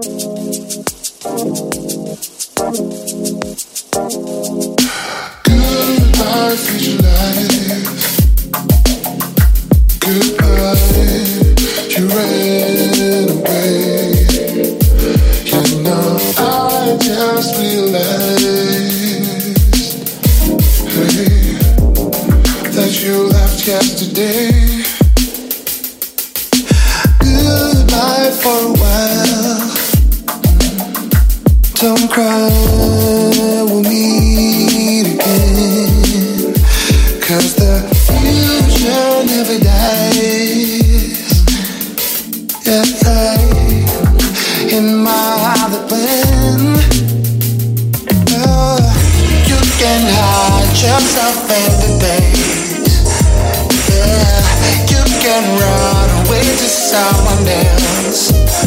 Goodbye, future life. Goodbye, you ran away. You know, I just realized, hey, that you left yesterday. Goodbye for a while. Don't cry, we'll meet again. 'Cause the future never dies. Yeah, in my other plan. You can hide yourself in the days. Yeah, you can run away to someone else.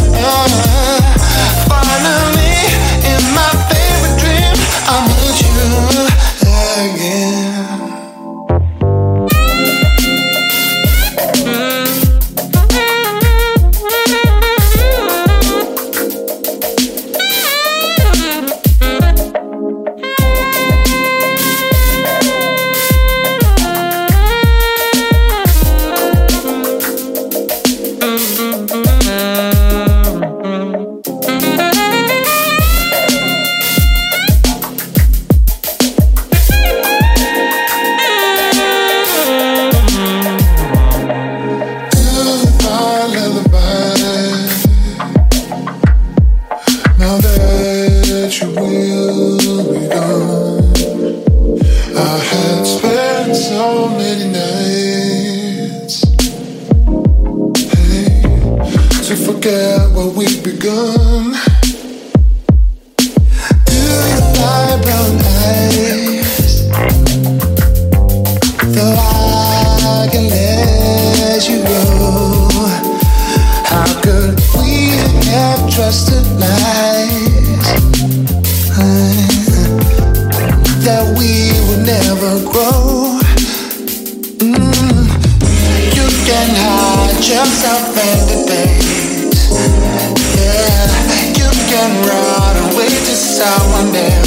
Finally, in my favorite dream, I'll meet you again. Someone else.